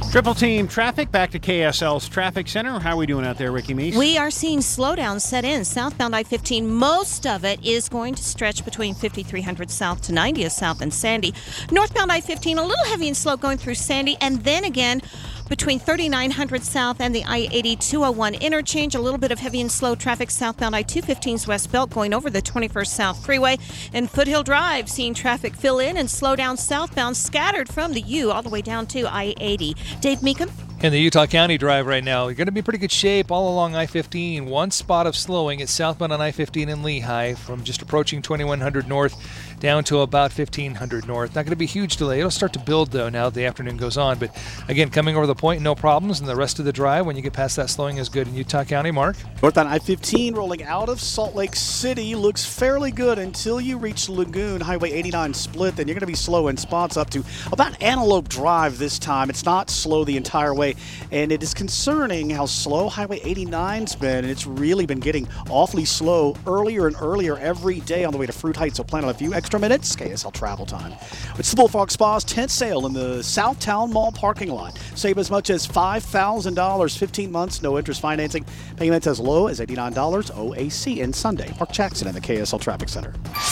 Triple Team Traffic back to KSL's Traffic Center. How are we doing out there, Ricky Meese? We are seeing slowdowns set in. Southbound I-15, most of it is going to stretch between 5300 South to 90th South and Sandy. Northbound I-15, a little heavy and slow going through Sandy, and then again between 3900 South and the I-80 201 interchange. A little bit of heavy and slow traffic southbound I-215's West Belt going over the 21st South Freeway. And Foothill Drive seeing traffic fill in and slow down southbound, scattered from the U all the way down to I-80. Dave Meekum. In the Utah County Drive right now, you're going to be in pretty good shape all along I-15. One spot of slowing is southbound on I-15 in Lehigh from just approaching 2100 north down to about 1500 north. Not going to be a huge delay. It'll start to build, though, now the afternoon goes on. But, again, coming over the point, no problems. And the rest of the drive, when you get past that slowing, is good in Utah County. Mark? Northbound I-15 rolling out of Salt Lake City looks fairly good until you reach Lagoon, Highway 89 split. Then you're going to be slow in spots up to about Antelope Drive this time. It's not slow the entire way. And it is concerning how slow Highway 89's been, and it's really been getting awfully slow earlier and earlier every day on the way to Fruit Heights. So plan on a few extra minutes. KSL Travel Time. It's the Bullfrog Spa's tent sale in the Southtown Mall parking lot. Save as much as $5,000, 15 months, no interest financing. Payments as low as $89 OAC and Sunday. Mark Jackson in the KSL Traffic Center.